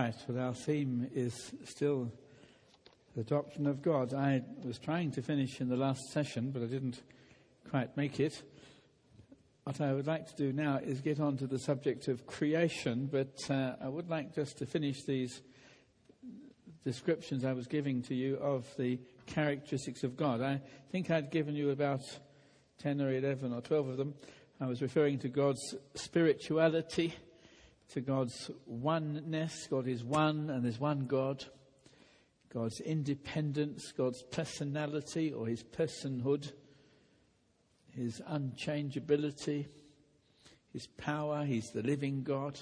Right, well, our theme is still the doctrine of God. I was trying to finish in the last session, but I didn't quite make it. What I would like to do now is get on to the subject of creation, but I would like just to finish these descriptions I was giving to you of the characteristics of God. I think I'd given you about 10 or 11 or 12 of them. I was referring to God's spirituality, to God's oneness. God is one and there's one God. God's independence, God's personality or his personhood, his unchangeability, his power, he's the living God.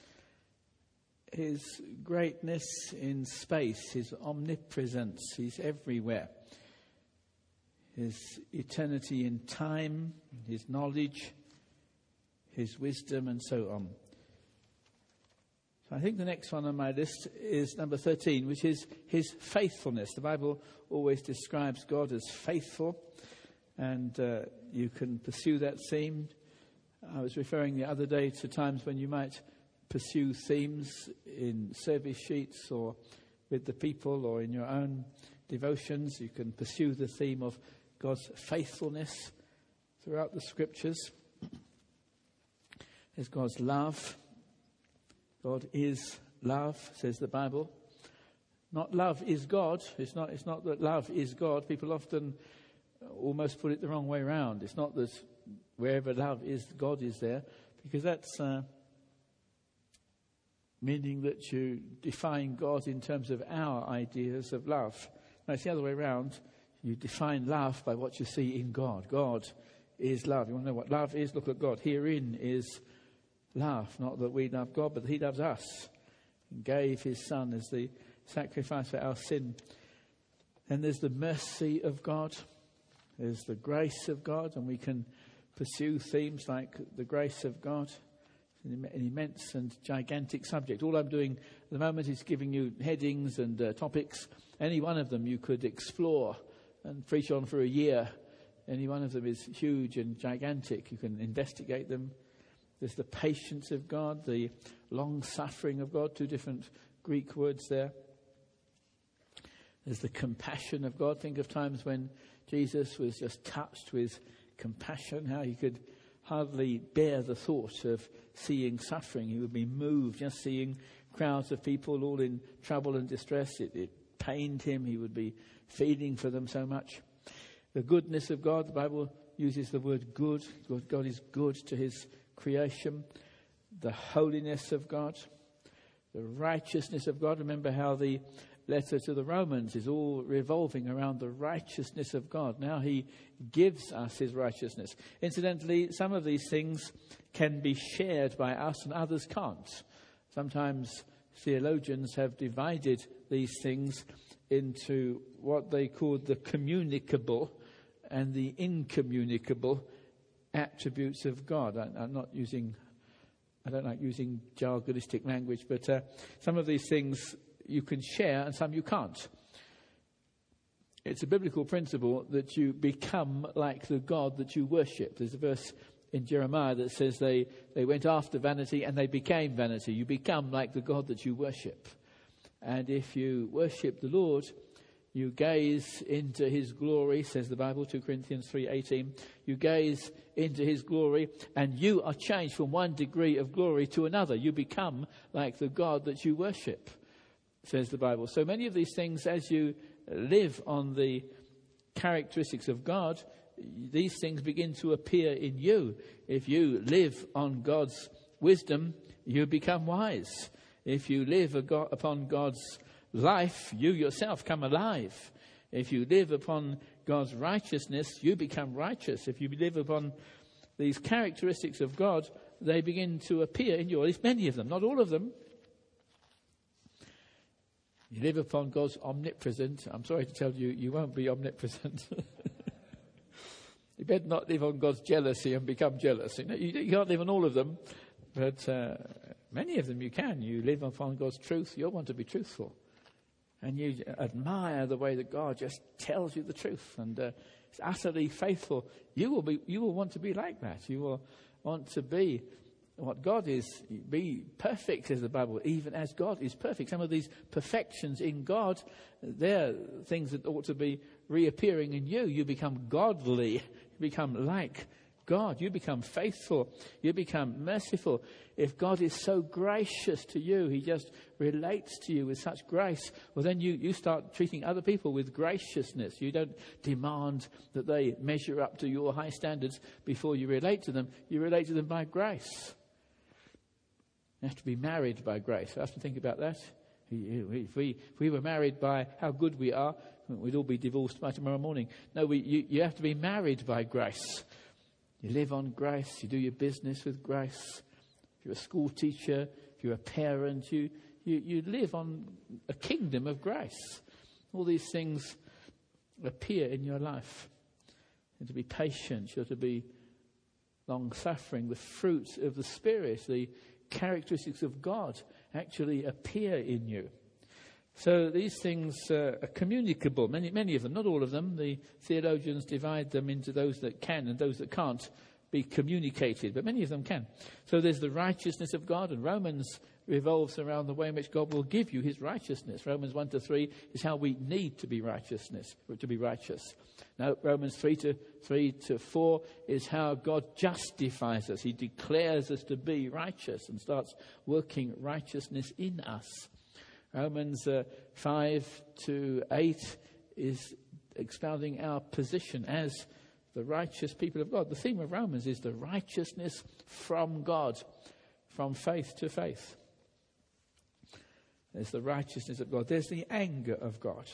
His greatness in space, his omnipresence, he's everywhere. His eternity in time, his knowledge, his wisdom, and so on. So I think the next one on my list is number 13, which is his faithfulness. The Bible always describes God as faithful, and you can pursue that theme. I was referring the other day to times when you might pursue themes in service sheets or with the people or in your own devotions. You can pursue the theme of God's faithfulness throughout the Scriptures. There's God's love. God is love, says the Bible. Not love is God. It's not that love is God. People often almost put it the wrong way around. It's not that wherever love is, God is there, because that's meaning that you define God in terms of our ideas of love. No, it's the other way around. You define love by what you see in God. God is love. You want to know what love is? Look at God. Herein is love. Not that we love God, but he loves us. He gave his Son as the sacrifice for our sin. And there's the mercy of God. There's the grace of God. And we can pursue themes like the grace of God. An immense and gigantic subject. All I'm doing at the moment is giving you headings and topics. Any one of them you could explore and preach on for a year. Any one of them is huge and gigantic. You can investigate them. There's the patience of God, the long-suffering of God, two different Greek words there. There's the compassion of God. Think of times when Jesus was just touched with compassion, how he could hardly bear the thought of seeing suffering. He would be moved just seeing crowds of people all in trouble and distress. It pained him. He would be feeling for them so much. The goodness of God, the Bible uses the word good. God is good to his creation. The holiness of God, the righteousness of God. Remember how the letter to the Romans is all revolving around the righteousness of God. Now he gives us his righteousness. Incidentally, some of these things can be shared by us and others can't. Sometimes theologians have divided these things into what they call the communicable and the incommunicable attributes of God. I don't like using jargonistic language, but some of these things you can share and some you can't. It's a biblical principle that you become like the God that you worship. There's a verse in Jeremiah that says they went after vanity and they became vanity. You become like the God that you worship. And if you worship the Lord, you gaze into his glory, says the Bible, 2 Corinthians 3:18. You gaze into his glory and you are changed from one degree of glory to another. You become like the God that you worship, says the Bible. So many of these things, as you live on the characteristics of God, these things begin to appear in you. If you live on God's wisdom, you become wise. If you live upon God's life, you yourself come alive. If you live upon God's righteousness, you become righteous. If you live upon these characteristics of God, they begin to appear in you, at least many of them, not all of them. You live upon God's omnipresent. I'm sorry to tell you, you won't be omnipresent. You better not live on God's jealousy and become jealous. You can't live on all of them, but many of them you can. You live upon God's truth. You'll want to be truthful. And you admire the way that God just tells you the truth and is utterly faithful. You will want to be like that. You will want to be what God is. Be perfect, says the Bible, even as God is perfect. Some of these perfections in God, they're things that ought to be reappearing in you. You become godly. You become like God. You become faithful. You become merciful. If God is so gracious to you, he just relates to you with such grace, well, then you start treating other people with graciousness. You don't demand that they measure up to your high standards before you relate to them. You relate to them by grace. You have to be married by grace. I have to think about that. If we were married by how good we are, we'd all be divorced by tomorrow morning. No, you have to be married by grace. You live on grace. You do your business with grace. If you're a school teacher, if you're a parent, you live on a kingdom of grace. All these things appear in your life. You're to be patient. You're to be long-suffering. The fruit of the Spirit, the characteristics of God actually appear in you. So these things are communicable, many of them, not all of them. The theologians divide them into those that can and those that can't be communicated, but many of them can. So there's the righteousness of God, and Romans revolves around the way in which God will give you his righteousness. Romans 1-3 is how we need to be righteous. Now, Romans 3-4 is how God justifies us. He declares us to be righteous and starts working righteousness in us. Romans 5-8 is expounding our position as the righteous people of God. The theme of Romans is the righteousness from God, from faith to faith. There's the righteousness of God. There's the anger of God.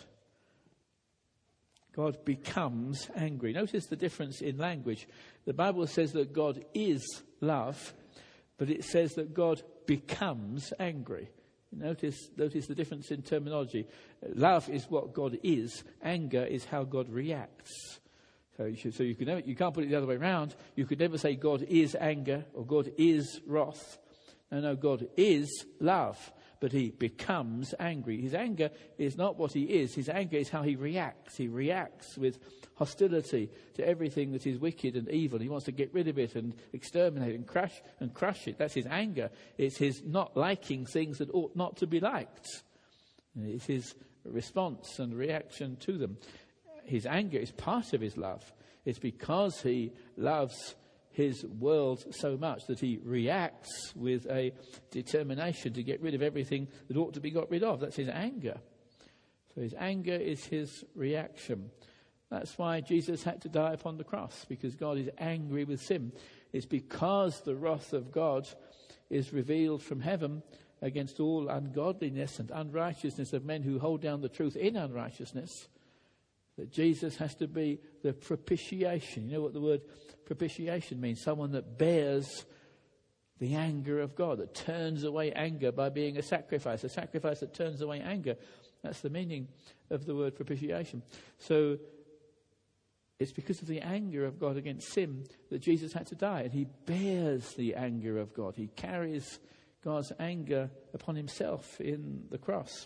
God becomes angry. Notice the difference in language. The Bible says that God is love, but it says that God becomes angry. Notice the difference in terminology. Love is what God is. Anger is how God reacts. So you can't put it the other way around. You could never say God is anger or God is wrath. No, God is love, but he becomes angry. His anger is not what he is. His anger is how he reacts. He reacts with hostility to everything that is wicked and evil. He wants to get rid of it and exterminate and crush it. That's his anger. It's his not liking things that ought not to be liked. It's his response and reaction to them. His anger is part of his love. It's because he loves his world so much that he reacts with a determination to get rid of everything that ought to be got rid of. That's his anger. So his anger is his reaction. That's why Jesus had to die upon the cross, because God is angry with sin. It's because the wrath of God is revealed from heaven against all ungodliness and unrighteousness of men who hold down the truth in unrighteousness, that Jesus has to be the propitiation. You know what the word propitiation means? Someone that bears the anger of God, that turns away anger by being a sacrifice that turns away anger. That's the meaning of the word propitiation. So it's because of the anger of God against sin that Jesus had to die, and he bears the anger of God. He carries God's anger upon himself in the cross.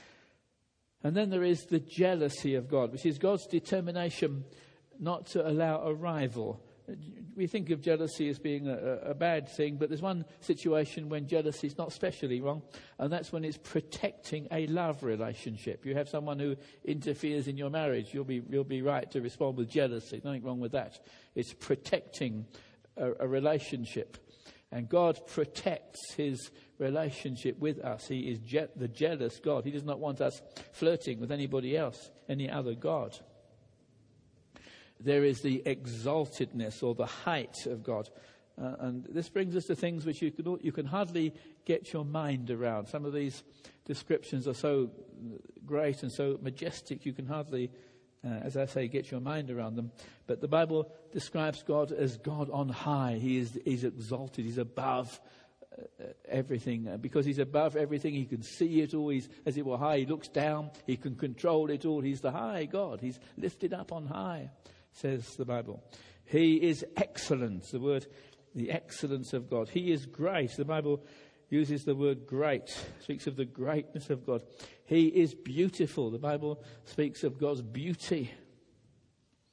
And then there is the jealousy of God, which is God's determination not to allow a rival. We think of jealousy as being a bad thing, but there's one situation when jealousy is not especially wrong, and that's when it's protecting a love relationship. You have someone who interferes in your marriage, you'll be right to respond with jealousy. Nothing wrong with that. It's protecting a relationship. And God protects his relationship with us. He is the jealous God. He does not want us flirting with anybody else, any other God. There is the exaltedness or the height of God. And this brings us to things which you can hardly get your mind around. Some of these descriptions are so great and so majestic you can hardly, as I say, get your mind around them. But the Bible describes God as God on high. He's exalted. He's above everything. Because he's above everything, he can see it all. He's, as it were, high. He looks down. He can control it all. He's the high God. He's lifted up on high, says the Bible. He is excellent. The excellence of God. He is great. The Bible uses the word great, speaks of the greatness of God. He is beautiful. The Bible speaks of God's beauty.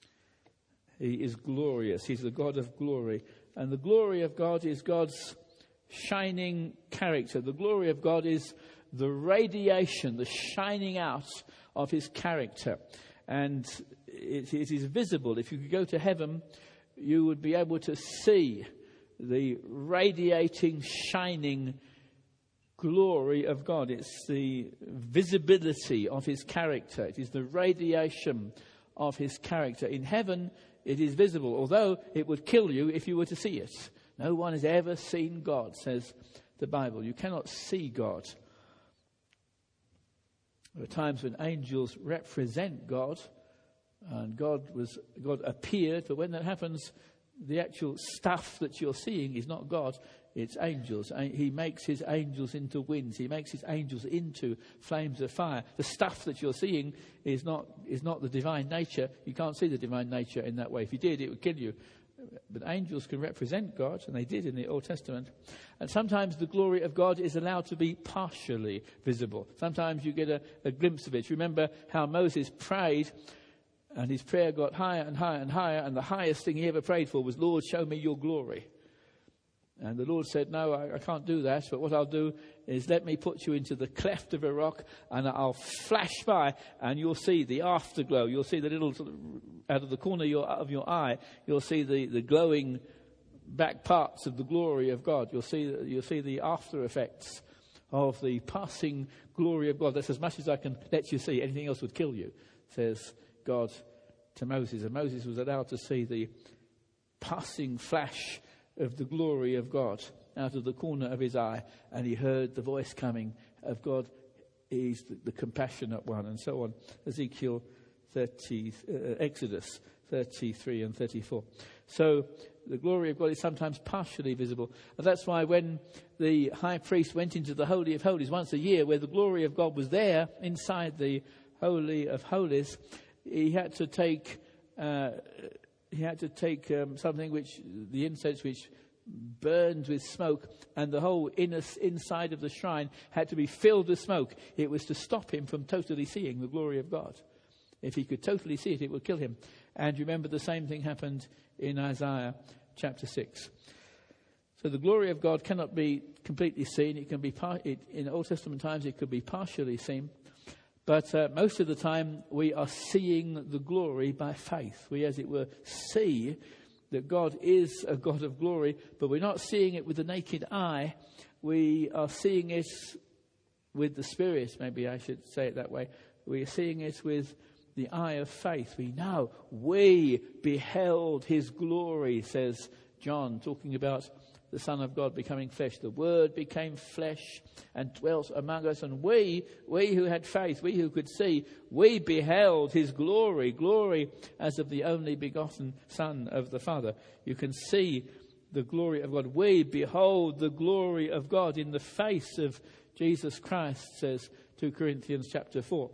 He is glorious. He's the God of glory. And the glory of God is God's shining character. The glory of God is the radiation, the shining out of his character. And it is visible. If you could go to heaven, you would be able to see the radiating, shining glory of God. It's the visibility of his character. It is the radiation of his character. In heaven, it is visible, although it would kill you if you were to see it. No one has ever seen God, says the Bible. You cannot see God. There are times when angels represent God, and God appeared, but when that happens, the actual stuff that you're seeing is not God, it's angels. He makes his angels into winds. He makes his angels into flames of fire. The stuff that you're seeing is not the divine nature. You can't see the divine nature in that way. If you did, it would kill you. But angels can represent God, and they did in the Old Testament. And sometimes the glory of God is allowed to be partially visible. Sometimes you get a glimpse of it. You remember how Moses prayed, and his prayer got higher and higher and higher, and the highest thing he ever prayed for was, Lord, show me your glory. And the Lord said, no, I can't do that, but what I'll do is let me put you into the cleft of a rock, and I'll flash by, and you'll see the afterglow. You'll see the little, out of the corner of your eye, you'll see the glowing back parts of the glory of God. You'll see the after effects of the passing glory of God. That's as much as I can let you see. Anything else would kill you, says God to Moses. And Moses was allowed to see the passing flash of the glory of God out of the corner of his eye, and he heard the voice coming of God. He's the compassionate one, and so on. Exodus 33 and 34. So the glory of God is sometimes partially visible. And that's why when the high priest went into the Holy of Holies once a year, where the glory of God was there inside the Holy of Holies, he had to take something which, the incense which burned with smoke, and the whole inside of the shrine had to be filled with smoke. It was to stop him from totally seeing the glory of God. If he could totally see it, it would kill him. And remember, the same thing happened in Isaiah chapter 6. So the glory of God cannot be completely seen. It can be in Old Testament times it could be partially seen. But most of the time, we are seeing the glory by faith. We, as it were, see that God is a God of glory, but we're not seeing it with the naked eye. We are seeing it with the Spirit, maybe I should say it that way. We are seeing it with the eye of faith. We know we beheld his glory, says John, talking about the Son of God becoming flesh. The Word became flesh and dwelt among us. And we who had faith, we who could see, we beheld his glory as of the only begotten Son of the Father. You can see the glory of God. We behold the glory of God in the face of Jesus Christ, says 2 Corinthians chapter 4.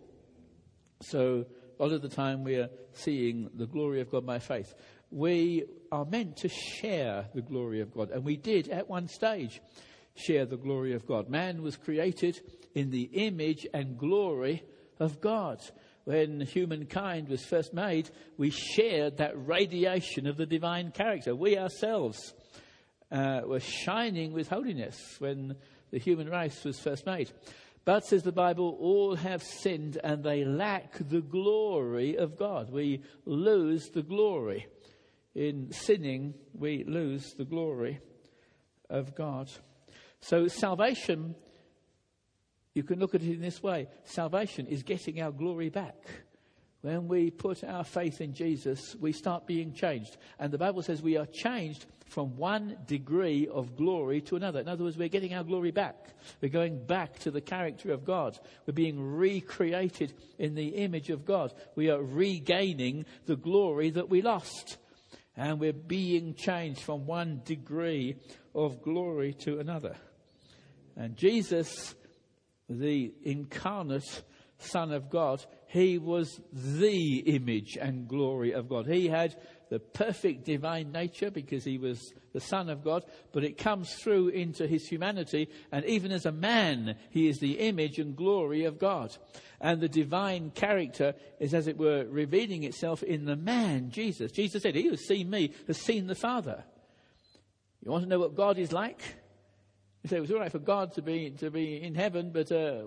So a lot of the time we are seeing the glory of God by faith. We are meant to share the glory of God. And we did, at one stage, share the glory of God. Man was created in the image and glory of God. When humankind was first made, we shared that radiation of the divine character. We ourselves were shining with holiness when the human race was first made. But, says the Bible, all have sinned and they lack the glory of God. We lose the glory. In sinning, we lose the glory of God. So salvation, you can look at it in this way. Salvation is getting our glory back. When we put our faith in Jesus, we start being changed. And the Bible says we are changed from one degree of glory to another. In other words, we're getting our glory back. We're going back to the character of God. We're being recreated in the image of God. We are regaining the glory that we lost. And we're being changed from one degree of glory to another. And Jesus, the incarnate Son of God, he was the image and glory of God. He had the perfect divine nature because he was the Son of God, but it comes through into his humanity, and even as a man, he is the image and glory of God. And the divine character is, as it were, revealing itself in the man, Jesus. Jesus said, he who has seen me has seen the Father. You want to know what God is like? You say it was all right for God to be in heaven, but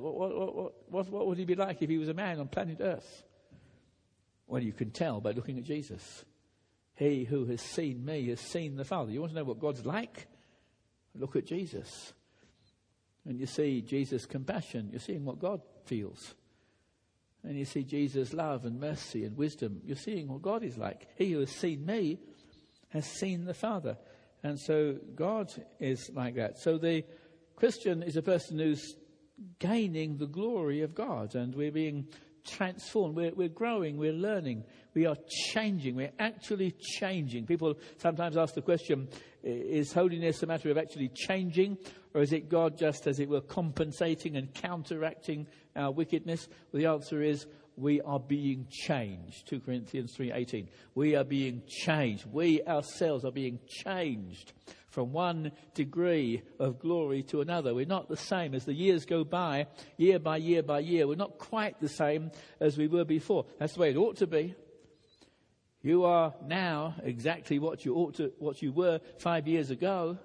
what would he be like if he was a man on planet Earth? Well, you can tell by looking at Jesus. He who has seen me has seen the Father. You want to know what God's like? Look at Jesus. And you see Jesus' compassion. You're seeing what God feels. And you see Jesus' love and mercy and wisdom. You're seeing what God is like. He who has seen me has seen the Father. And so God is like that. So the Christian is a person who's gaining the glory of God. And we're being transformed. We're growing. We're learning. We are changing. We're actually changing. People sometimes ask the question, is holiness a matter of actually changing? Or is it God just, as it were, compensating and counteracting our wickedness? Well, the answer is we are being changed. 2 Corinthians 3:18. We are being changed. We ourselves are being changed from one degree of glory to another. We're not the same. As the years go by, year by year by year, we're not quite the same as we were before. That's the way it ought to be. You are now exactly what you were 5 years ago.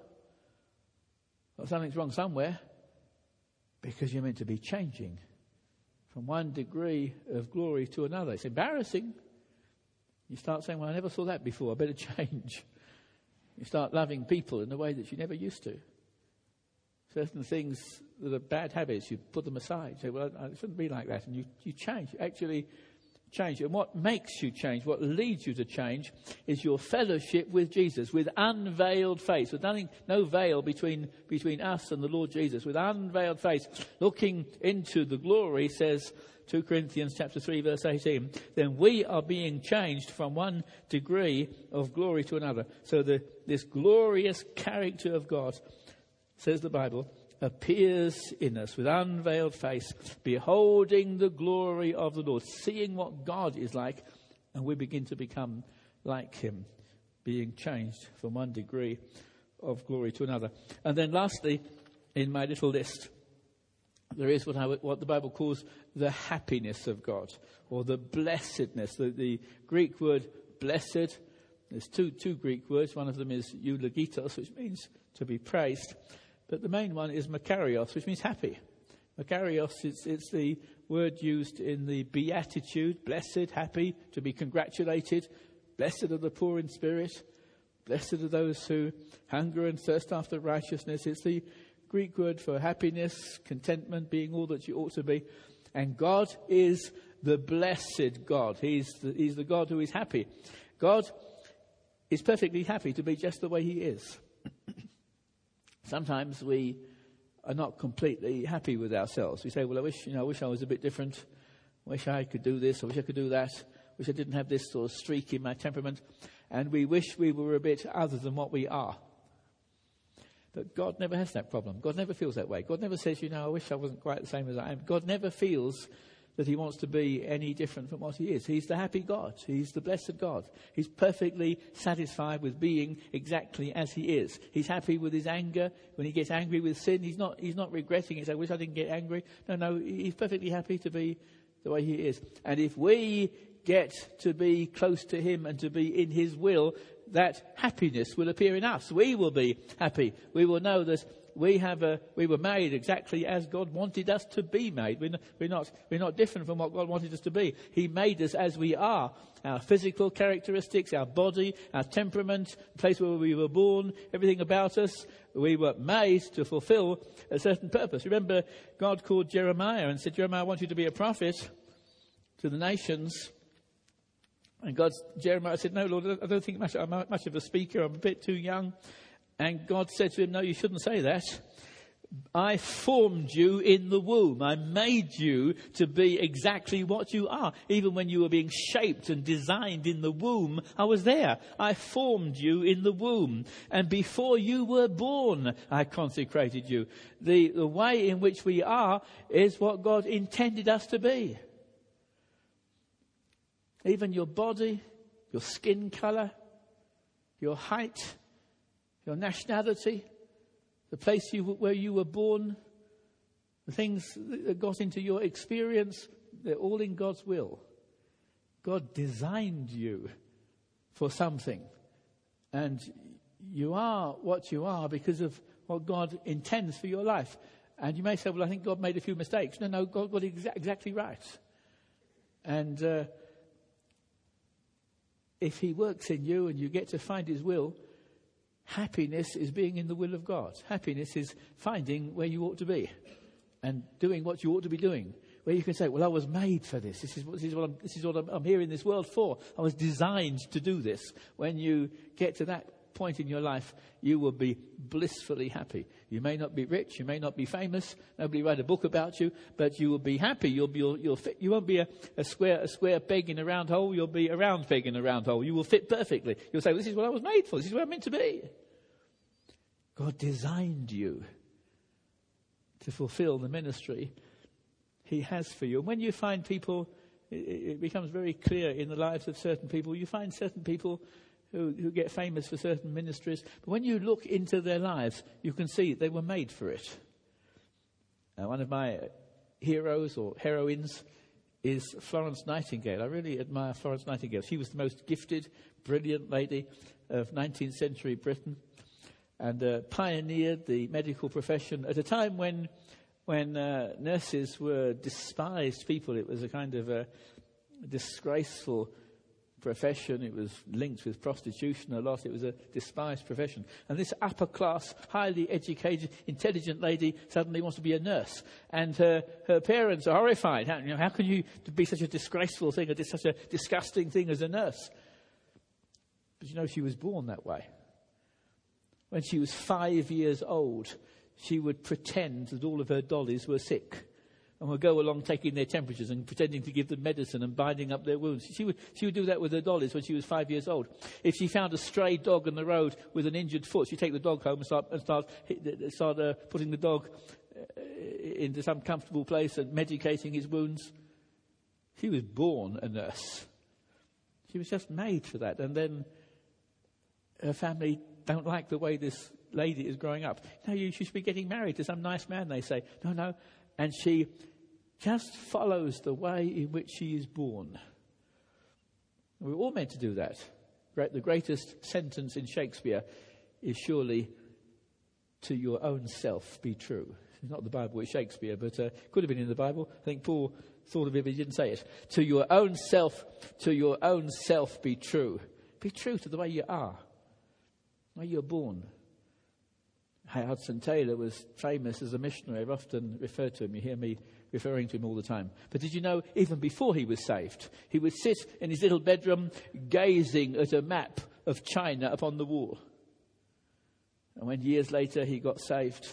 Well, something's wrong somewhere, because you're meant to be changing from one degree of glory to another. It's embarrassing. You start saying, well, I never saw that before, I better change. You start loving people in a way that you never used to. Certain things that are bad habits, you put them aside. You say, well, it shouldn't be like that. And you change. You actually change. And what makes you change, what leads you to change, is your fellowship with Jesus, with unveiled face, with no veil between us and the Lord Jesus, with unveiled face, looking into the glory, says 2 Corinthians chapter 3, verse 18, then we are being changed from one degree of glory to another. So this glorious character of God, says the Bible, appears in us with unveiled face, beholding the glory of the Lord, seeing what God is like, and we begin to become like him, being changed from one degree of glory to another. And then lastly, in my little list, there is what the Bible calls the happiness of God, or the blessedness. The Greek word blessed, there's two Greek words. One of them is eulogitos, which means to be praised. But the main one is makarios, which means happy. Makarios, it's the word used in the Beatitude, blessed, happy, to be congratulated. Blessed are the poor in spirit. Blessed are those who hunger and thirst after righteousness. It's the Greek word for happiness, contentment, being all that you ought to be. And God is the blessed God. He's the God who is happy. God is perfectly happy to be just the way he is. Sometimes we are not completely happy with ourselves. We say, well, I wish I was a bit different. I wish I could do this. I wish I could do that. I wish I didn't have this sort of streak in my temperament. And we wish we were a bit other than what we are. But God never has that problem. God never feels that way. God never says, I wish I wasn't quite the same as I am. God never feels that he wants to be any different from what he is. He's the happy God. He's the blessed God. He's perfectly satisfied with being exactly as he is. He's happy with his anger. When he gets angry with sin, he's not regretting it. I wish I didn't get angry. No, he's perfectly happy to be the way he is. And if we get to be close to him and to be in his will, that happiness will appear in us. We will be happy. We will know that we were made exactly as God wanted us to be made. We're not different from what God wanted us to be. He made us as we are. Our physical characteristics, our body, our temperament, the place where we were born, everything about us, we were made to fulfill a certain purpose. Remember, God called Jeremiah and said, Jeremiah, I want you to be a prophet to the nations. And Jeremiah said, no, Lord, I don't think I'm much of a speaker. I'm a bit too young. And God said to him, no, you shouldn't say that. I formed you in the womb. I made you to be exactly what you are. Even when you were being shaped and designed in the womb, I was there. I formed you in the womb. And before you were born, I consecrated you. The way in which we are is what God intended us to be. Even your body, your skin colour, your height, your nationality, the place where you were born, the things that got into your experience, they're all in God's will. God designed you for something. And you are what you are because of what God intends for your life. And you may say, well, I think God made a few mistakes. No, God got it exactly right. And if he works in you and you get to find his will, happiness is being in the will of God. Happiness is finding where you ought to be and doing what you ought to be doing. Where you can say, well, I was made for this. This is what I'm here in this world for. I was designed to do this. When you get to that point in your life, you will be blissfully happy. You may not be rich, you may not be famous, nobody write a book about you, but you will be happy. You'll fit. You won't be a square peg in a round hole. You'll be a round peg in a round hole. You will fit perfectly. You'll say, well, this is what I was made for. This is where I'm meant to be. God designed you to fulfill the ministry he has for you. And when you find people, it becomes very clear in the lives of certain people. You find certain people who get famous for certain ministries. But when you look into their lives, you can see they were made for it. One of my heroes or heroines is Florence Nightingale. I really admire Florence Nightingale. She was the most gifted, brilliant lady of 19th century Britain and pioneered the medical profession at a time when nurses were despised people. It was a kind of a disgraceful profession. It was linked with prostitution a lot. It was a despised profession. And this upper class, highly educated, intelligent lady suddenly wants to be a nurse. And her parents are horrified. How can you be such a disgraceful thing, such a disgusting thing as a nurse? But she was born that way. When she was 5 years old, she would pretend that all of her dollies were sick and would go along taking their temperatures and pretending to give them medicine and binding up their wounds. She would do that with her dollies when she was 5 years old. If she found a stray dog on the road with an injured foot, she'd take the dog home and start putting the dog into some comfortable place and medicating his wounds. She was born a nurse. She was just made for that. And then her family don't like the way this lady is growing up. No, you should be getting married to some nice man, they say. No. And she just follows the way in which she is born. We're all meant to do that. The greatest sentence in Shakespeare is surely, to your own self be true. It's not the Bible, it's Shakespeare, but could have been in the Bible. I think Paul thought of it, but he didn't say it. To your own self be true. Be true to the way you are, the way you're born. Hudson Taylor was famous as a missionary. I've often referred to him. You hear me referring to him all the time. But did you know, even before he was saved, he would sit in his little bedroom gazing at a map of China upon the wall. And when years later he got saved,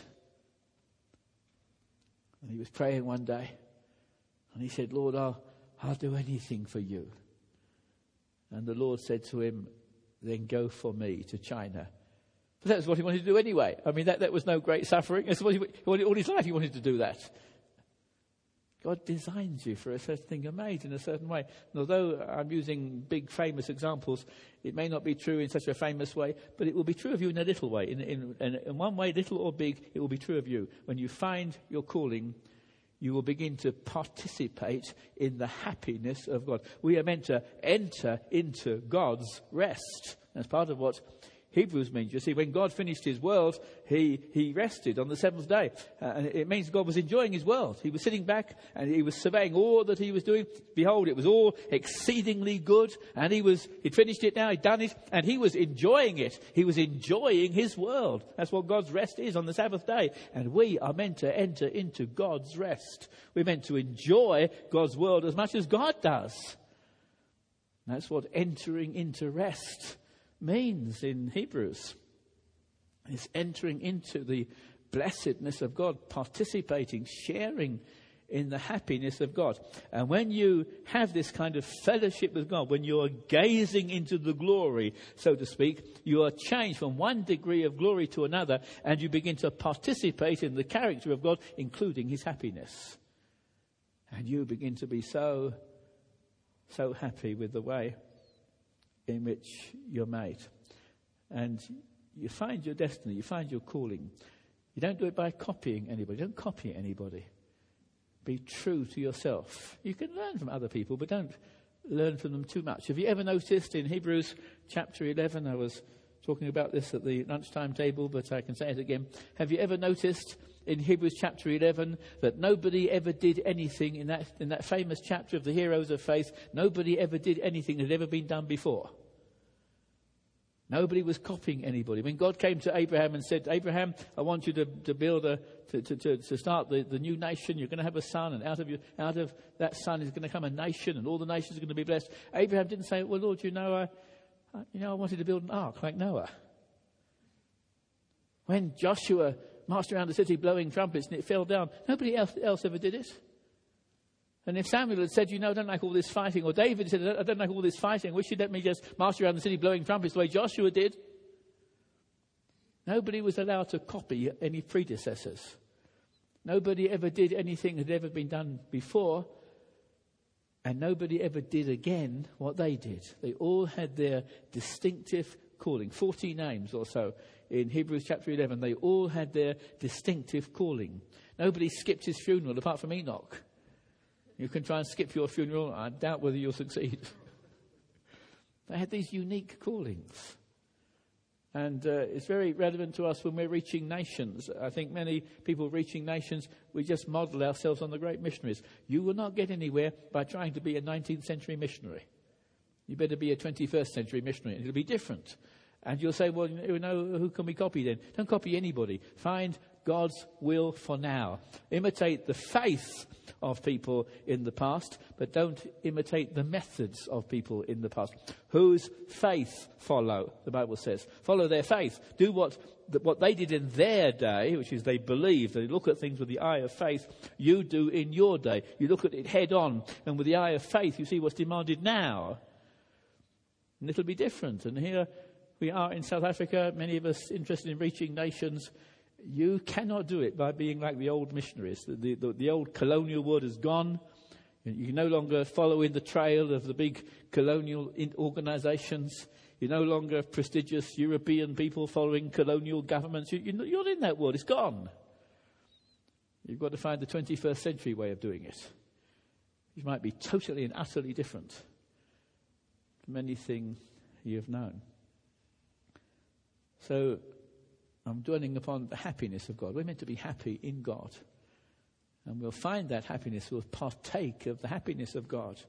and he was praying one day, and he said, Lord, I'll do anything for you. And the Lord said to him, then go for me to China. But that was what he wanted to do anyway. I mean, that was no great suffering. That's what he wanted, all his life he wanted to do that. God designs you for a certain thing. You're made in a certain way. And although I'm using big, famous examples, it may not be true in such a famous way, but it will be true of you in a little way. In one way, little or big, it will be true of you. When you find your calling, you will begin to participate in the happiness of God. We are meant to enter into God's rest. That's part of what Hebrews means. You see, when God finished his world, he rested on the seventh day. And it means God was enjoying his world. He was sitting back and he was surveying all that he was doing. Behold, it was all exceedingly good. And he'd finished it now, he'd done it, and he was enjoying it. He was enjoying his world. That's what God's rest is on the Sabbath day. And we are meant to enter into God's rest. We're meant to enjoy God's world as much as God does. And that's what entering into rest means in Hebrews. It's entering into the blessedness of God, participating, sharing in the happiness of God. And when you have this kind of fellowship with God, when you are gazing into the glory, so to speak, you are changed from one degree of glory to another, and you begin to participate in the character of God, including his happiness. And you begin to be so happy with the way in which you're made. And you find your destiny, you find your calling. You don't do it by copying anybody. Don't copy anybody. Be true to yourself. You can learn from other people, but don't learn from them too much. Have you ever noticed in Hebrews chapter 11, I was talking about this at the lunchtime table, but I can say it again. Have you ever noticed in Hebrews chapter 11 that nobody ever did anything in that famous chapter of the heroes of faith? Nobody ever did anything that had ever been done before. Nobody was copying anybody. When God came to Abraham and said, Abraham, I want you to build to start the new nation. You're going to have a son, and out of that son is going to come a nation, and all the nations are going to be blessed. Abraham didn't say, well, Lord, I wanted to build an ark like Noah. When Joshua marched around the city blowing trumpets and it fell down, nobody else ever did it. And if Samuel had said, I don't like all this fighting, or David said, I don't like all this fighting, wish you'd let me just march around the city blowing trumpets the way Joshua did. Nobody was allowed to copy any predecessors. Nobody ever did anything that had ever been done before, and nobody ever did again what they did. They all had their distinctive calling. 40 names or so in Hebrews chapter 11. They all had their distinctive calling. Nobody skipped his funeral apart from Enoch. You can try and skip your funeral. I doubt whether you'll succeed. They had these unique callings. And it's very relevant to us when we're reaching nations. I think many people reaching nations, we just model ourselves on the great missionaries. You will not get anywhere by trying to be a 19th century missionary. You better be a 21st century missionary, and it'll be different. And you'll say, well, who can we copy then? Don't copy anybody. Find God's will for now. Imitate the faith of people in the past, but don't imitate the methods of people in the past. Whose faith follow, the Bible says. Follow their faith. Do what they did in their day, which is they believe, they look at things with the eye of faith. You do in your day. You look at it head on, and with the eye of faith, you see what's demanded now. And it'll be different. And here we are in South Africa, many of us interested in reaching nations. You cannot do it by being like the old missionaries. The old colonial word is gone. You can no longer follow in the trail of the big colonial organizations. You're no longer prestigious European people following colonial governments. You're not in that world. It's gone. You've got to find the 21st century way of doing it. It might be totally and utterly different from anything you've known. So I'm dwelling upon the happiness of God. We're meant to be happy in God. And we'll find that happiness, we'll partake of the happiness of God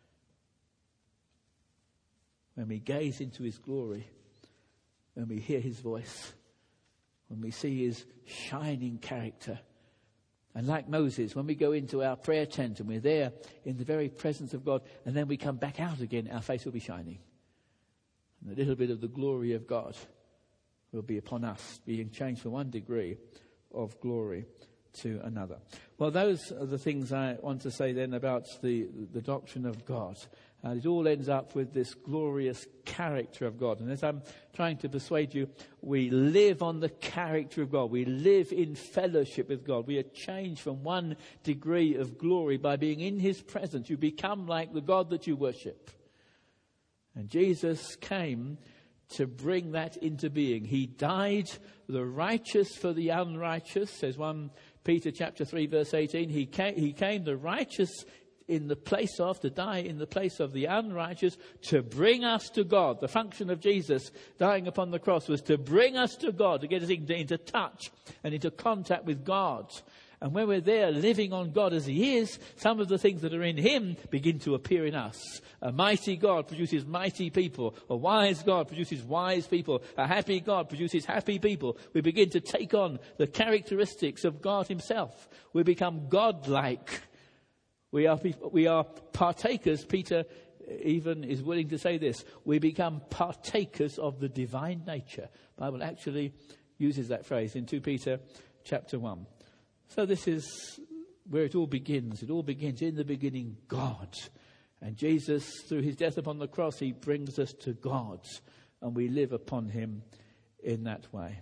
when we gaze into his glory, when we hear his voice, when we see his shining character. And like Moses, when we go into our prayer tent and we're there in the very presence of God, and then we come back out again, our face will be shining. And a little bit of the glory of God will be upon us, being changed from one degree of glory to another. Well, those are the things I want to say then about the doctrine of God. And it all ends up with this glorious character of God. And as I'm trying to persuade you, we live on the character of God. We live in fellowship with God. We are changed from one degree of glory by being in his presence. You become like the God that you worship. And Jesus came to bring that into being. He died, the righteous for the unrighteous, says 1 Peter chapter 3 verse 18. He came the righteous in the place of, to die in the place of the unrighteous, to bring us to God. The function of Jesus dying upon the cross was to bring us to God, to get us into touch and into contact with God. And when we're there living on God as he is, some of the things that are in him begin to appear in us. A mighty God produces mighty people. A wise God produces wise people. A happy God produces happy people. We begin to take on the characteristics of God himself. We become God-like. We are partakers. Peter even is willing to say this. We become partakers of the divine nature. The Bible actually uses that phrase in 2 Peter chapter 1. So this is where it all begins. It all begins in the beginning, God. And Jesus, through his death upon the cross, he brings us to God. And we live upon him in that way.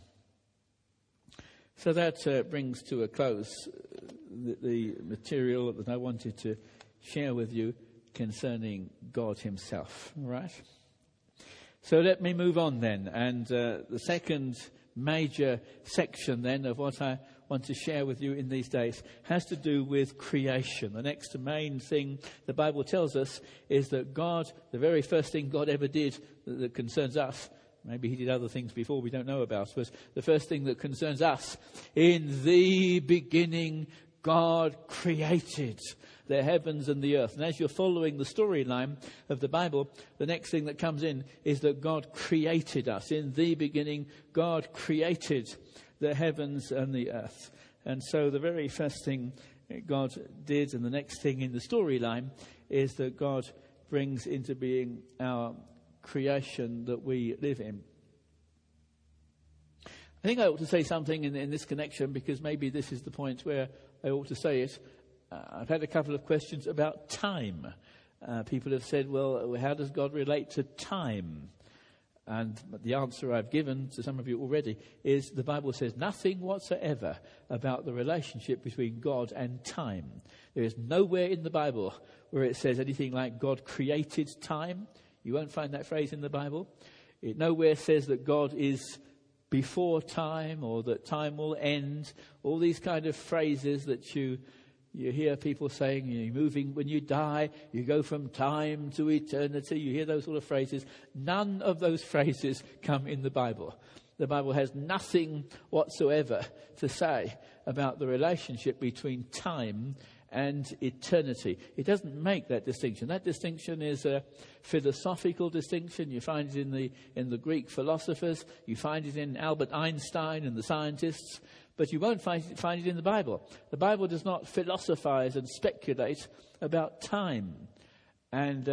So that brings to a close the material that I wanted to share with you concerning God himself. All right? So let me move on then. And the second major section then of what I want to share with you in these days has to do with creation. The next main thing the Bible tells us is that God, the very first thing God ever did that concerns us maybe he did other things before we don't know about, but the first thing that concerns us, in the beginning God created the heavens and the earth. And as you're following the storyline of the Bible, the next thing that comes in is that God created us. In the beginning, God created the heavens and the earth. And so the very first thing God did, and the next thing in the storyline, is that God brings into being our creation that we live in. I think I ought to say something in this connection, because maybe this is the point where I ought to say it. I've had a couple of questions about time. People have said, well, how does God relate to time? And the answer I've given to some of you already is the Bible says nothing whatsoever about the relationship between God and time. There is nowhere in the Bible where it says anything like God created time. You won't find that phrase in the Bible. It nowhere says that God is before time or that time will end. All these kind of phrases that you hear people saying, you're moving when you die, you go from time to eternity. You hear those sort of phrases. None of those phrases come in the Bible. The Bible has nothing whatsoever to say about the relationship between time and eternity. It doesn't make that distinction. That distinction is a philosophical distinction. You find it in the Greek philosophers. You find it in Albert Einstein and the scientists. But you won't find it in the Bible. The Bible does not philosophize and speculate about time. And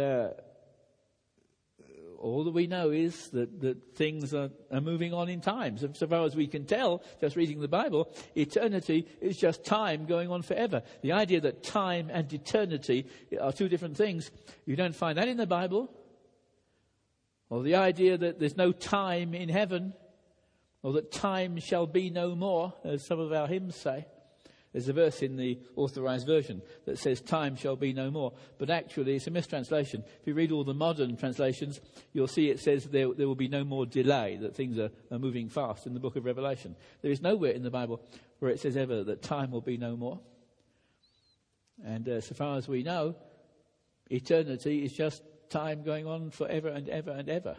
all that we know is that things are moving on in time. So far as we can tell, just reading the Bible, eternity is just time going on forever. The idea that time and eternity are two different things, you don't find that in the Bible. Or the idea that there's no time in heaven, or that time shall be no more, as some of our hymns say. There's a verse in the Authorized Version that says time shall be no more. But actually, it's a mistranslation. If you read all the modern translations, you'll see it says there will be no more delay, that things are moving fast in the book of Revelation. There is nowhere in the Bible where it says ever that time will be no more. And so far as we know, eternity is just time going on forever and ever and ever.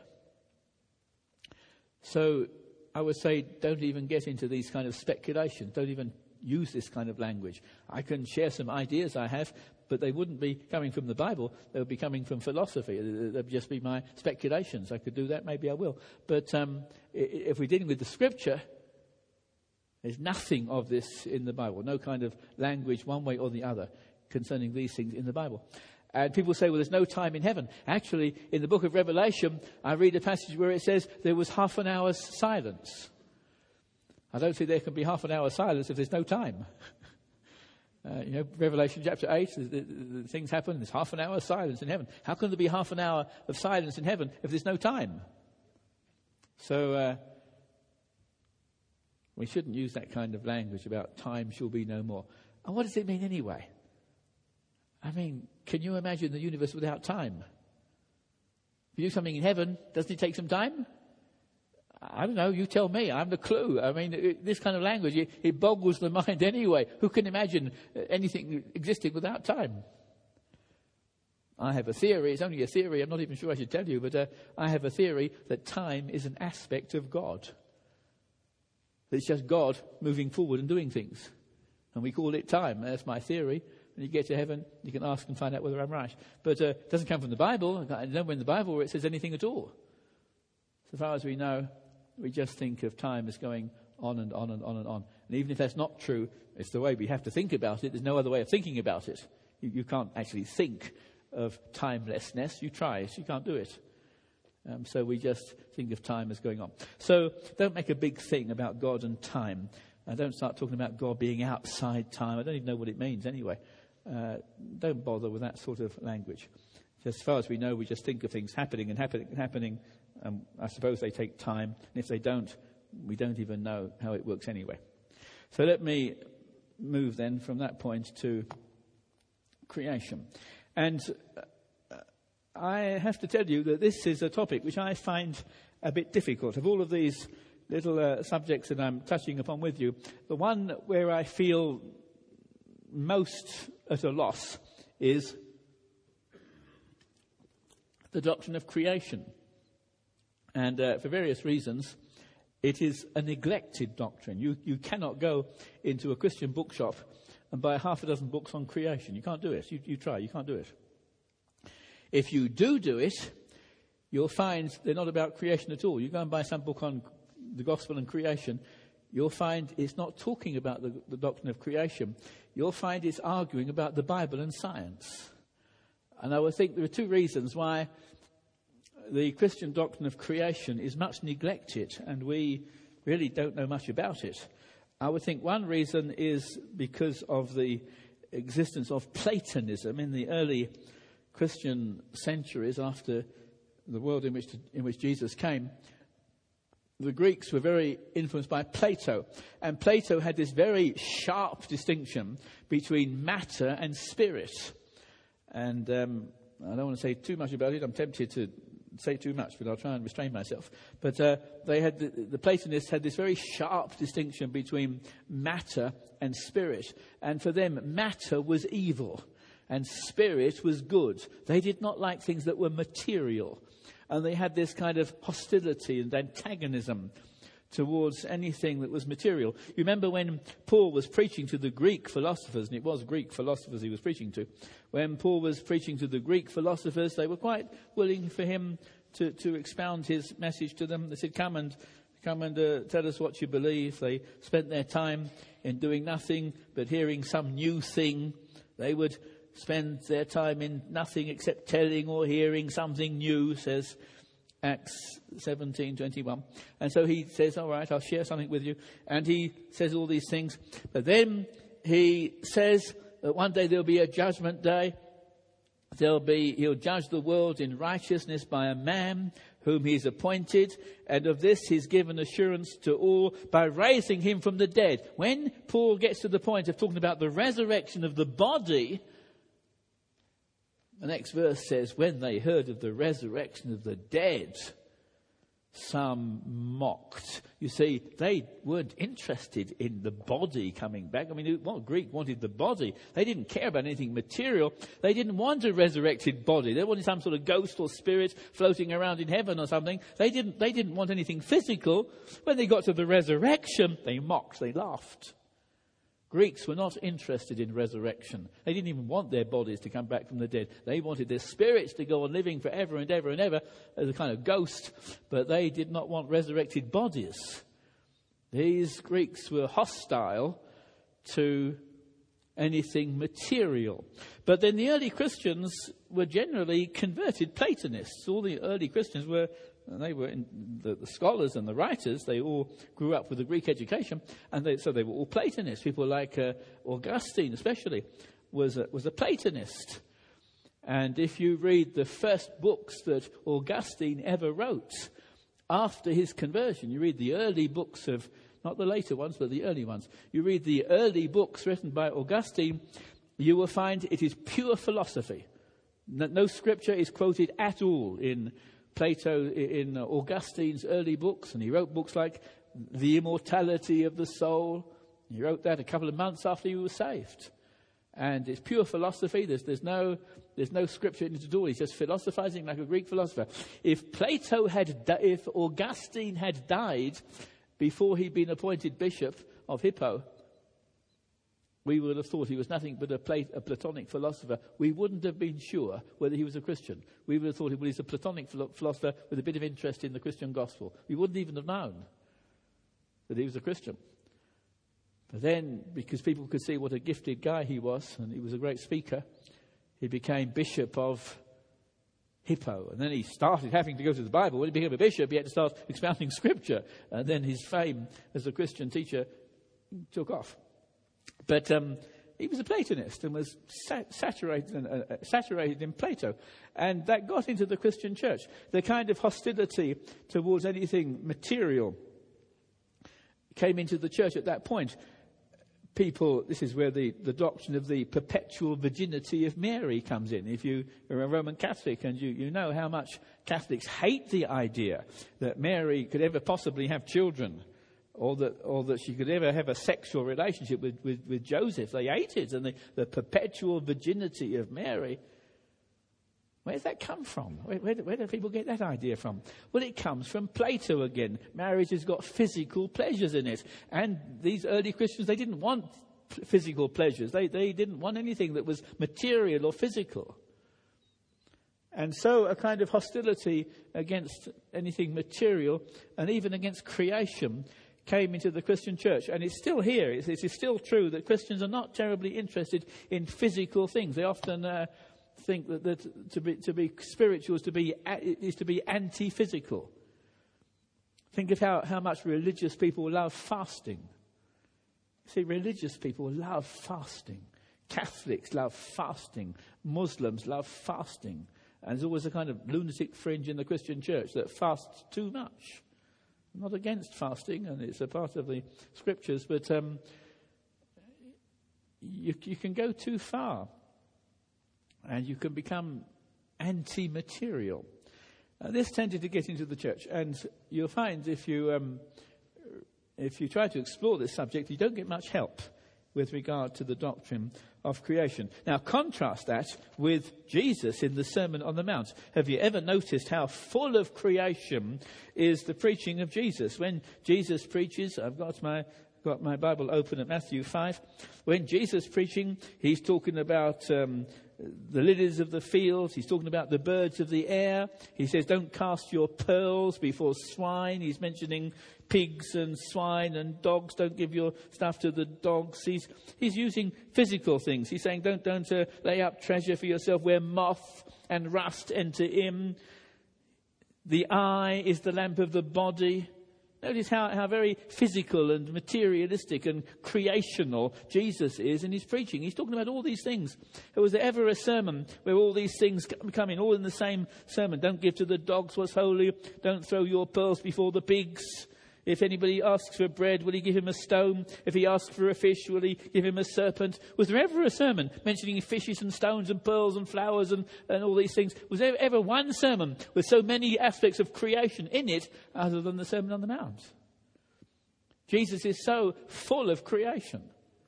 So I would say don't even get into these kind of speculations. Don't even use this kind of language. I can share some ideas I have, but they wouldn't be coming from the Bible. They would be coming from philosophy. They'd just be my speculations. I could do that. Maybe I will. But if we're dealing with the Scripture, there's nothing of this in the Bible. No kind of language one way or the other concerning these things in the Bible. And people say, well, there's no time in heaven. Actually, in the book of Revelation, I read a passage where it says there was half an hour's silence. I don't think there can be half an hour's silence if there's no time. Revelation chapter 8, the things happen, there's half an hour's silence in heaven. How can there be half an hour of silence in heaven if there's no time? So we shouldn't use that kind of language about time shall be no more. And what does it mean anyway? I mean, can you imagine the universe without time? If you do something in heaven, doesn't it take some time? I don't know, you tell me. I haven't a clue. I mean, this kind of language, it boggles the mind anyway. Who can imagine anything existing without time? I have a theory. It's only a theory. I'm not even sure I should tell you, but I have a theory that time is an aspect of God. It's just God moving forward and doing things. And we call it time. That's my theory. When you get to heaven, you can ask and find out whether I'm right. But it doesn't come from the Bible. I don't know in the Bible where it says anything at all. So far as we know, we just think of time as going on and on and on and on. And even if that's not true, it's the way we have to think about it. There's no other way of thinking about it. You can't actually think of timelessness. You try it. You can't do it. So we just think of time as going on. So don't make a big thing about God and time. And don't start talking about God being outside time. I don't even know what it means anyway. Don't bother with that sort of language. Just as far as we know, we just think of things happening and happening and happening. I suppose they take time. And if they don't, we don't even know how it works anyway. So let me move then from that point to creation. And I have to tell you that this is a topic which I find a bit difficult. Of all of these little subjects that I'm touching upon with you, the one where I feel most at a loss is the doctrine of creation. And for various reasons, it is a neglected doctrine. You cannot go into a Christian bookshop and buy half a dozen books on creation. You can't do it. You try, you can't do it. If you do it, you'll find they're not about creation at all. You go and buy some book on the gospel and creation, you'll find it's not talking about the doctrine of creation. You'll find it's arguing about the Bible and science. And I would think there are two reasons why the Christian doctrine of creation is much neglected, and we really don't know much about it. I would think one reason is because of the existence of Platonism in the early Christian centuries after the world in which Jesus came. The Greeks were very influenced by Plato, and Plato had this very sharp distinction between matter and spirit. And I don't want to say too much about it. I'm tempted to say too much, but I'll try and restrain myself. But they had the Platonists had this very sharp distinction between matter and spirit, and for them, matter was evil and spirit was good. They did not like things that were material. And they had this kind of hostility and antagonism towards anything that was material. You remember when Paul was preaching to the Greek philosophers, and it was Greek philosophers he was preaching to. When Paul was preaching to the Greek philosophers, they were quite willing for him to expound his message to them. They said, come and tell us what you believe. They spent their time in doing nothing but hearing some new thing. They would spend their time in nothing except telling or hearing something new, says Acts 17:21. And so he says, all right, I'll share something with you. And he says all these things. But then he says that one day there'll be a judgment day. He'll judge the world in righteousness by a man whom he's appointed. And of this he's given assurance to all by raising him from the dead. When Paul gets to the point of talking about the resurrection of the body, the next verse says, when they heard of the resurrection of the dead, some mocked. You see, they weren't interested in the body coming back. I mean, Greek wanted the body. They didn't care about anything material. They didn't want a resurrected body. They wanted some sort of ghost or spirit floating around in heaven or something. They didn't want anything physical. When they got to the resurrection, they mocked, they laughed. Greeks were not interested in resurrection. They didn't even want their bodies to come back from the dead. They wanted their spirits to go on living forever and ever and ever as a kind of ghost, but they did not want resurrected bodies. These Greeks were hostile to anything material. But then the early Christians were generally converted Platonists. All the early Christians were the scholars and the writers. They all grew up with a Greek education, and so they were all Platonists. People like Augustine, especially, was a Platonist. And if you read the first books that Augustine ever wrote after his conversion, you read the early books of, not the later ones, but the early ones. You read the early books written by Augustine, you will find it is pure philosophy. No scripture is quoted at all in Augustine's early books, and he wrote books like The Immortality of the Soul. He wrote that a couple of months after he was saved. And it's pure philosophy. There's no scripture in it at all. He's just philosophizing like a Greek philosopher. If Augustine had died before he'd been appointed bishop of Hippo, we would have thought he was nothing but a Platonic philosopher. We wouldn't have been sure whether he was a Christian. We would have thought he was a Platonic philosopher with a bit of interest in the Christian gospel. We wouldn't even have known that he was a Christian. But then, because people could see what a gifted guy he was, and he was a great speaker, he became bishop of Hippo. And then he started having to go to the Bible. When he became a bishop, he had to start expounding scripture. And then his fame as a Christian teacher took off. But he was a Platonist and was saturated in Plato. And that got into the Christian church. The kind of hostility towards anything material came into the church at that point. This is where the doctrine of the perpetual virginity of Mary comes in. If you are a Roman Catholic, and you know how much Catholics hate the idea that Mary could ever possibly have children, or that she could ever have a sexual relationship with Joseph. They hate it, and the perpetual virginity of Mary. Where does that come from? Where do people get that idea from? Well, it comes from Plato again. Marriage has got physical pleasures in it. And these early Christians, they didn't want physical pleasures. They didn't want anything that was material or physical. And so a kind of hostility against anything material and even against creation came into the Christian church. And it's still here. It is still true that Christians are not terribly interested in physical things. They often think that to be spiritual is to be anti-physical. Think of how much religious people love fasting. See, religious people love fasting. Catholics love fasting. Muslims love fasting. And there's always a kind of lunatic fringe in the Christian church that fasts too much. I'm not against fasting, and it's a part of the scriptures, but you can go too far. And you can become anti-material. This tended to get into the church. And you'll find if you try to explore this subject, you don't get much help with regard to the doctrine of creation. Now, contrast that with Jesus in the Sermon on the Mount. Have you ever noticed how full of creation is the preaching of Jesus? When Jesus preaches, I've got my Bible open at Matthew 5. When Jesus preaching, he's talking about the lilies of the field. He's talking about the birds of the air. He says, don't cast your pearls before swine. He's mentioning pigs and swine and dogs. Don't give your stuff to the dogs. He's using physical things. He's saying, don't lay up treasure for yourself where moth and rust enter in. The eye is the lamp of the body. Notice how very physical and materialistic and creational Jesus is in his preaching. He's talking about all these things. Was there ever a sermon where all these things come in, all in the same sermon? Don't give to the dogs what's holy. Don't throw your pearls before the pigs. If anybody asks for bread, will he give him a stone? If he asks for a fish, will he give him a serpent? Was there ever a sermon mentioning fishes and stones and pearls and flowers and all these things? Was there ever one sermon with so many aspects of creation in it other than the Sermon on the Mount? Jesus is so full of creation.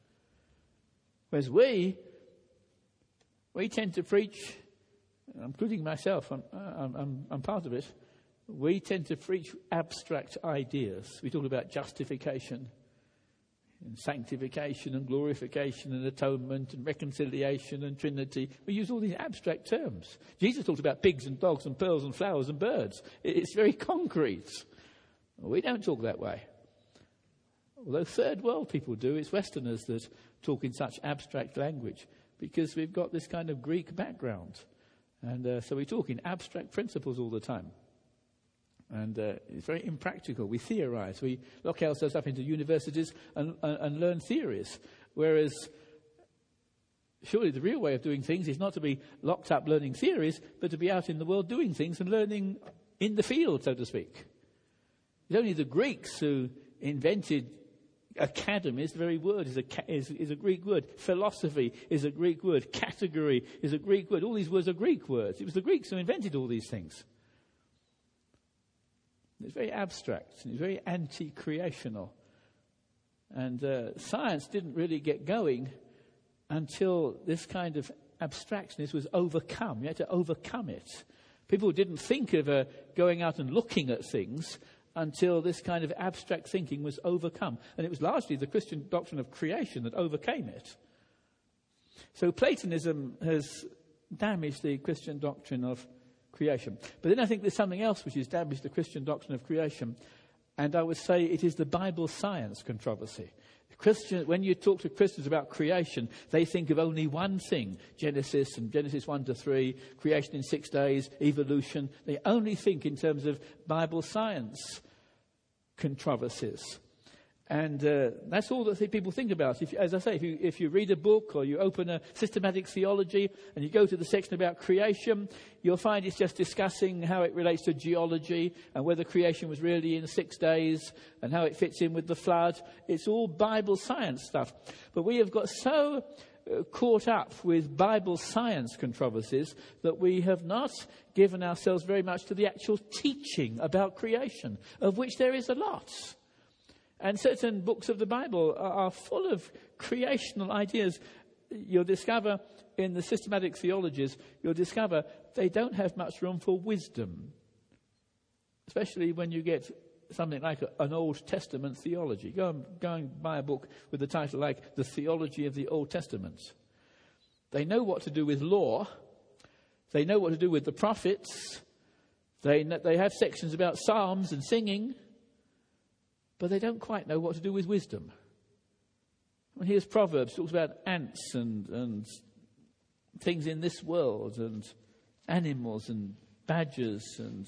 Whereas we tend to preach, including myself, I'm part of it, we tend to preach abstract ideas. We talk about justification and sanctification and glorification and atonement and reconciliation and Trinity. We use all these abstract terms. Jesus talked about pigs and dogs and pearls and flowers and birds. It's very concrete. We don't talk that way. Although third world people do, it's Westerners that talk in such abstract language because we've got this kind of Greek background. And so we talk in abstract principles all the time. And it's very impractical. We theorize. We lock ourselves up into universities and learn theories. Whereas, surely the real way of doing things is not to be locked up learning theories, but to be out in the world doing things and learning in the field, so to speak. It's only the Greeks who invented academies. The very word is a Greek word. Philosophy is a Greek word. Category is a Greek word. All these words are Greek words. It was the Greeks who invented all these things. It's very abstract, and it's very anti-creational. And science didn't really get going until this kind of abstractness was overcome. You had to overcome it. People didn't think of going out and looking at things until this kind of abstract thinking was overcome. And it was largely the Christian doctrine of creation that overcame it. So Platonism has damaged the Christian doctrine of creation. But then I think there's something else which has damaged the Christian doctrine of creation, and I would say it is the Bible science controversy. When you talk to Christians about creation, they think of only one thing, Genesis and Genesis 1-3, creation in 6 days, evolution. They only think in terms of Bible science controversies. And that's all that people think about. As I say, if you read a book or you open a systematic theology and you go to the section about creation, you'll find it's just discussing how it relates to geology and whether creation was really in 6 days and how it fits in with the flood. It's all Bible science stuff. But we have got so caught up with Bible science controversies that we have not given ourselves very much to the actual teaching about creation, of which there is a lot. And certain books of the Bible are full of creational ideas. You'll discover in the systematic theologies, you'll discover they don't have much room for wisdom, especially when you get something like an Old Testament theology. Go and buy a book with the title like The Theology of the Old Testament. They know what to do with law. They know what to do with the prophets. They have sections about psalms and singing. But they don't quite know what to do with wisdom. And here's Proverbs, talks about ants and things in this world and animals and badgers and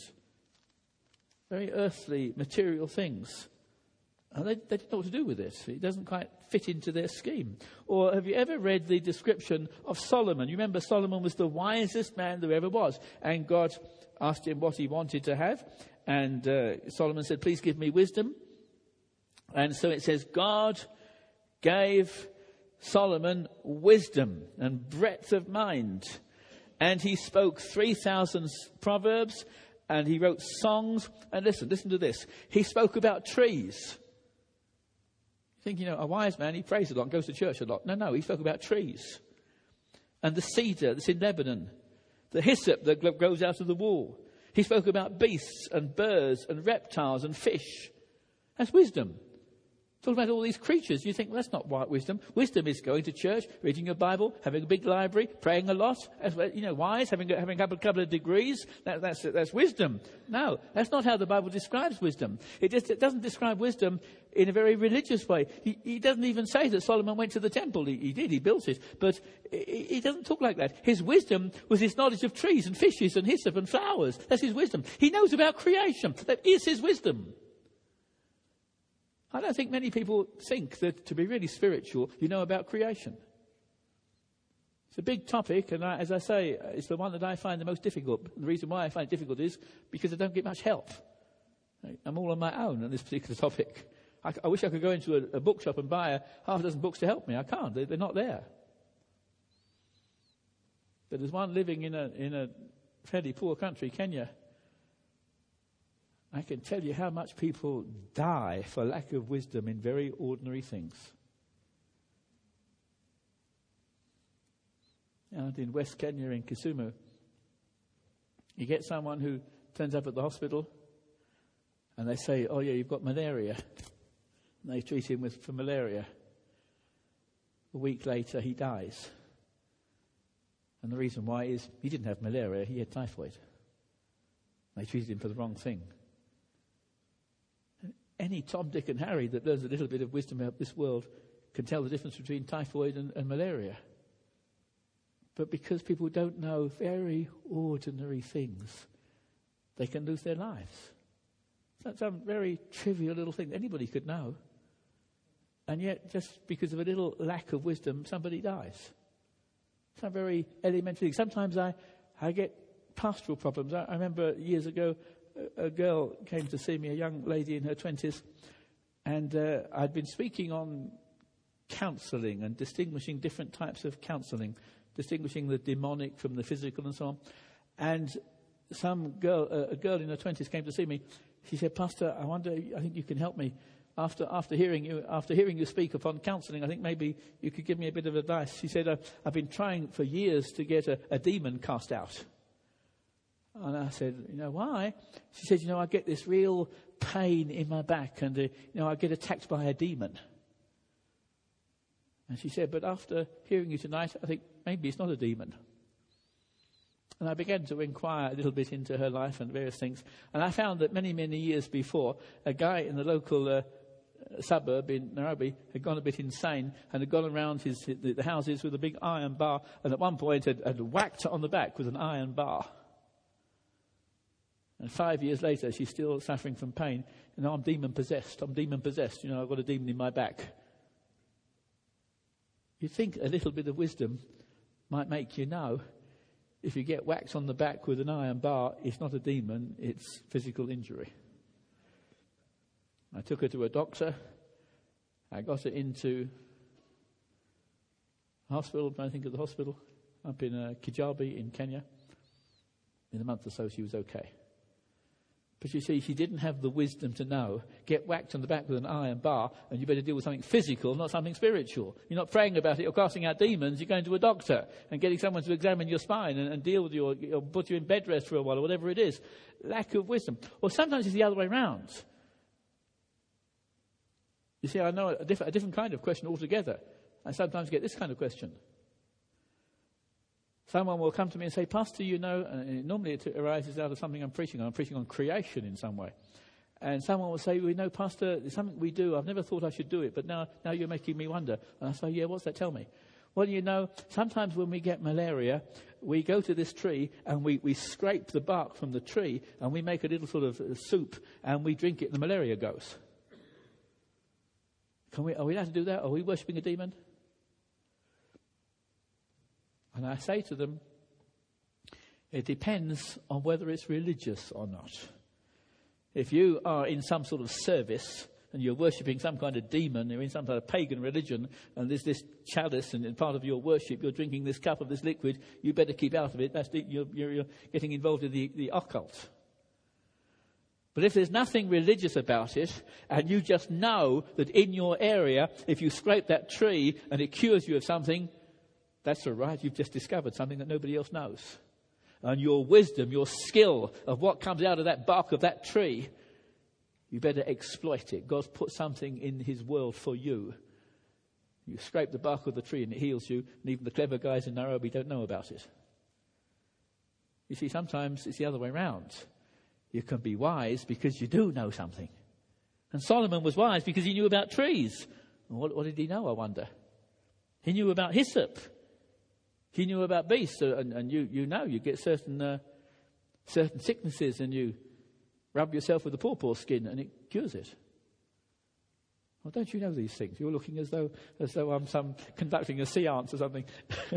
very earthly, material things. And they don't know what to do with it. It doesn't quite fit into their scheme. Or have you ever read the description of Solomon? You remember Solomon was the wisest man there ever was. And God asked him what he wanted to have. And Solomon said, please give me wisdom. And so it says, God gave Solomon wisdom and breadth of mind. And he spoke 3,000 proverbs. And he wrote songs. And listen to this. He spoke about trees. You think, a wise man, he prays a lot and goes to church a lot. No, he spoke about trees. And the cedar that's in Lebanon. The hyssop that grows out of the wall. He spoke about beasts and birds and reptiles and fish. That's wisdom. Talking about all these creatures. You think, well, that's not white wisdom. Wisdom is going to church, reading your Bible, having a big library, praying a lot. Wise, having a couple of degrees. That's wisdom. No, that's not how the Bible describes wisdom. It doesn't describe wisdom in a very religious way. He doesn't even say that Solomon went to the temple. He did, he built it. But he doesn't talk like that. His wisdom was his knowledge of trees and fishes and hyssop and flowers. That's his wisdom. He knows about creation. That is his wisdom. I don't think many people think that to be really spiritual, you know about creation. It's a big topic, and as I say, it's the one that I find the most difficult. The reason why I find it difficult is because I don't get much help. I'm all on my own on this particular topic. I wish I could go into a bookshop and buy half a dozen books to help me. I can't. They're not there. But there's one living in a fairly poor country, Kenya. I can tell you how much people die for lack of wisdom in very ordinary things. Out in West Kenya, in Kisumu, you get someone who turns up at the hospital and they say, oh yeah, you've got malaria. And they treat him for malaria. A week later, he dies. And the reason why is he didn't have malaria, he had typhoid. They treated him for the wrong thing. Any Tom, Dick and Harry that learns a little bit of wisdom about this world can tell the difference between typhoid and malaria. But because people don't know very ordinary things, they can lose their lives. That's a very trivial little thing that anybody could know. And yet, just because of a little lack of wisdom, somebody dies. It's a very elementary thing. Sometimes I get pastoral problems. I remember years ago, a girl came to see me, a young lady in her 20s, and I'd been speaking on counselling and distinguishing different types of counselling, distinguishing the demonic from the physical and so on. And a girl in her 20s came to see me. She said, Pastor, I think you can help me. After hearing you speak upon counselling, I think maybe you could give me a bit of advice. She said, I've been trying for years to get a demon cast out. And I said, why? She said, I get this real pain in my back and, I get attacked by a demon. And she said, but after hearing you tonight, I think maybe it's not a demon. And I began to inquire a little bit into her life and various things. And I found that many, many years before, a guy in the local suburb in Nairobi had gone a bit insane and had gone around the houses with a big iron bar, and at one point had whacked her on the back with an iron bar. And 5 years later, she's still suffering from pain. I'm demon possessed. I've got a demon in my back. You'd think a little bit of wisdom might make you know if you get whacked on the back with an iron bar, it's not a demon, it's physical injury. I took her to a doctor. I got her into hospital, I think of the hospital, up in Kijabi in Kenya. In a month or so, she was okay. But you see, she didn't have the wisdom to know. Get whacked on the back with an iron bar, and you better deal with something physical, not something spiritual. You're not praying about it or casting out demons. You're going to a doctor and getting someone to examine your spine and deal with you, or put you in bed rest for a while, or whatever it is. Lack of wisdom. Or sometimes it's the other way around. You see, I know a different kind of question altogether. I sometimes get this kind of question. Someone will come to me and say, Pastor, you know, and normally it arises out of something I'm preaching on. I'm preaching on creation in some way. And someone will say, well, you know, Pastor, there's something we do. I've never thought I should do it, but now you're making me wonder. And I say, yeah, what's that? Tell me. Well, you know, sometimes when we get malaria, we go to this tree and we scrape the bark from the tree and we make a little sort of soup and we drink it and the malaria goes. Are we allowed to do that? Are we worshipping a demon? And I say to them, it depends on whether it's religious or not. If you are in some sort of service and you're worshipping some kind of demon, you're in some kind of pagan religion, and there's this chalice, and in part of your worship you're drinking this cup of this liquid, you better keep out of it. You're getting involved in the occult. But if there's nothing religious about it, and you just know that in your area, if you scrape that tree and it cures you of something, that's all right. You've just discovered something that nobody else knows. And your wisdom, your skill of what comes out of that bark of that tree, you better exploit it. God's put something in his world for you. You scrape the bark of the tree and it heals you, and even the clever guys in Nairobi don't know about it. You see, sometimes it's the other way around. You can be wise because you do know something. And Solomon was wise because he knew about trees. What did he know, I wonder? He knew about hyssop. He knew about beasts, and you know you get certain sicknesses, and you rub yourself with the pawpaw skin, and it cures it. Well, don't you know these things? You're looking as though I'm conducting a seance or something.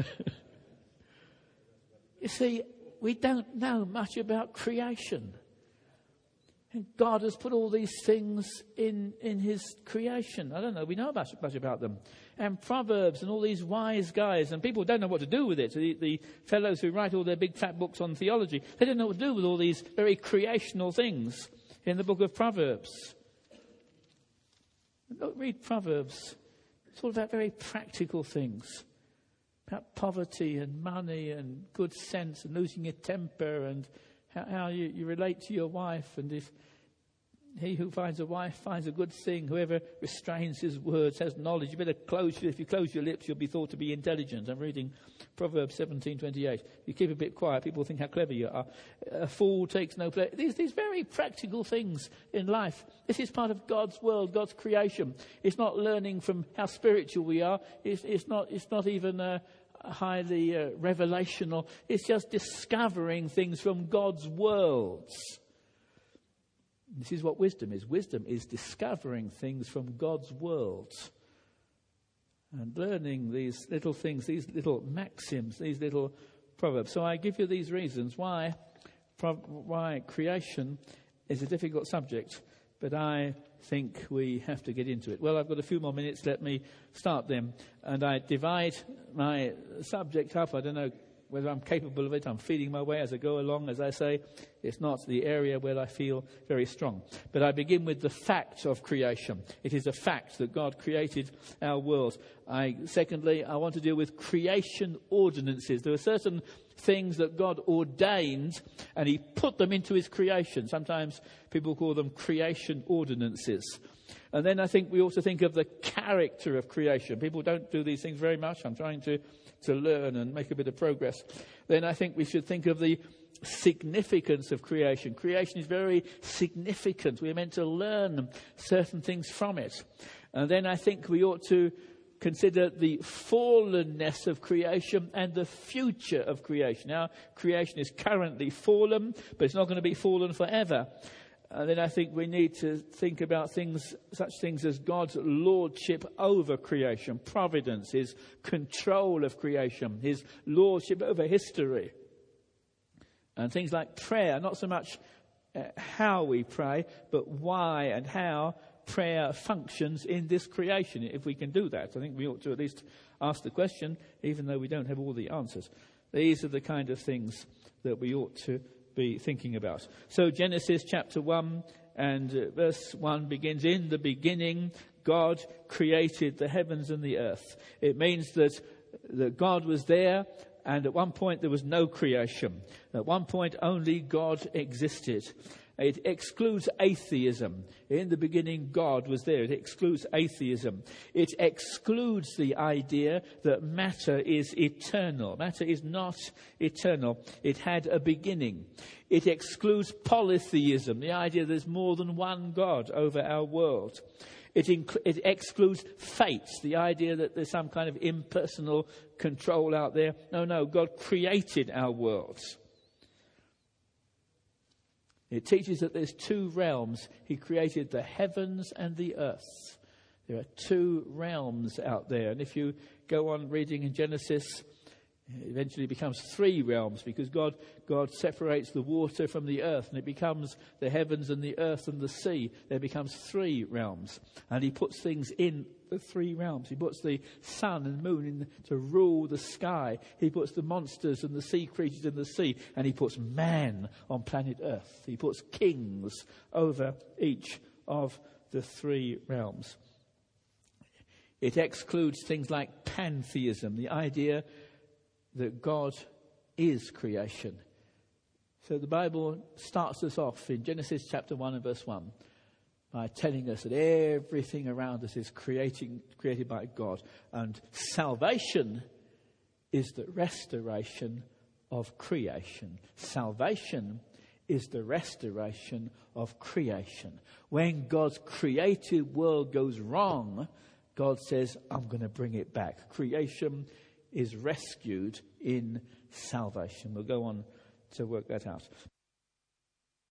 You see, we don't know much about creation. And God has put all these things in his creation. I don't know. We know much about them. And Proverbs and all these wise guys. And people don't know what to do with it. So the fellows who write all their big fat books on theology, they don't know what to do with all these very creational things in the book of Proverbs. Look, read Proverbs. It's all about very practical things. About poverty and money and good sense and losing your temper and how you relate to your wife, and if he who finds a wife finds a good thing, whoever restrains his words has knowledge. You better if you close your lips, you'll be thought to be intelligent. I'm reading Proverbs 17:28. You keep a bit quiet, people think how clever you are. A fool takes no pleasure. These very practical things in life. This is part of God's world, God's creation. It's not learning from how spiritual we are. It's not even highly revelational. It's just discovering things from God's worlds. This is what wisdom is. Wisdom is discovering things from God's worlds and learning these little things, these little maxims, these little proverbs. So I give you these reasons why creation is a difficult subject, but I think we have to get into it. Well, I've got a few more minutes. Let me start them. And I divide my subject up. I don't know whether I'm capable of it. I'm feeling my way as I go along. As I say, it's not the area where I feel very strong. But I begin with the fact of creation. It is a fact that God created our world. Secondly, I want to deal with creation ordinances. There are certain things that God ordained and he put them into his creation. Sometimes people call them creation ordinances. And then I think we also think of the character of creation. People don't do these things very much. I'm trying to learn and make a bit of progress. Then I think we should think of the significance of creation. Creation is very significant. We're meant to learn certain things from it. And then I think we ought to consider the fallenness of creation and the future of creation. Now, creation is currently fallen, but it's not going to be fallen forever. And then I think we need to think about such things as God's lordship over creation, providence, his control of creation, his lordship over history. And things like prayer, not so much how we pray, but why and how prayer functions in this creation. If we can do that, I think we ought to at least ask the question, even though we don't have all the answers. These are the kind of things that we ought to be thinking about. So Genesis chapter 1 and verse 1 begins, in the beginning God created the heavens and the earth. It means that God was there, and at one point there was no creation. At one point only God existed. It excludes atheism. In the beginning, God was there. It excludes atheism. It excludes the idea that matter is eternal. Matter is not eternal. It had a beginning. It excludes polytheism, the idea there's more than one God over our world. It excludes fate, the idea that there's some kind of impersonal control out there. No, God created our worlds. It teaches that there's two realms. He created the heavens and the earth. There are two realms out there. And if you go on reading in Genesis, it eventually becomes three realms, because God separates the water from the earth, and it becomes the heavens and the earth and the sea. There becomes three realms. And he puts things in the three realms. He puts the sun and moon in to rule the sky. He puts the monsters and the sea creatures in the sea. And he puts man on planet earth. He puts kings over each of the three realms. It excludes things like pantheism, the idea that God is creation. So the Bible starts us off in Genesis chapter 1 and verse 1 by telling us that everything around us is created by God. And salvation is the restoration of creation. Salvation is the restoration of creation. When God's created world goes wrong, God says, I'm going to bring it back. Creation is rescued in salvation. We'll go on to work that out.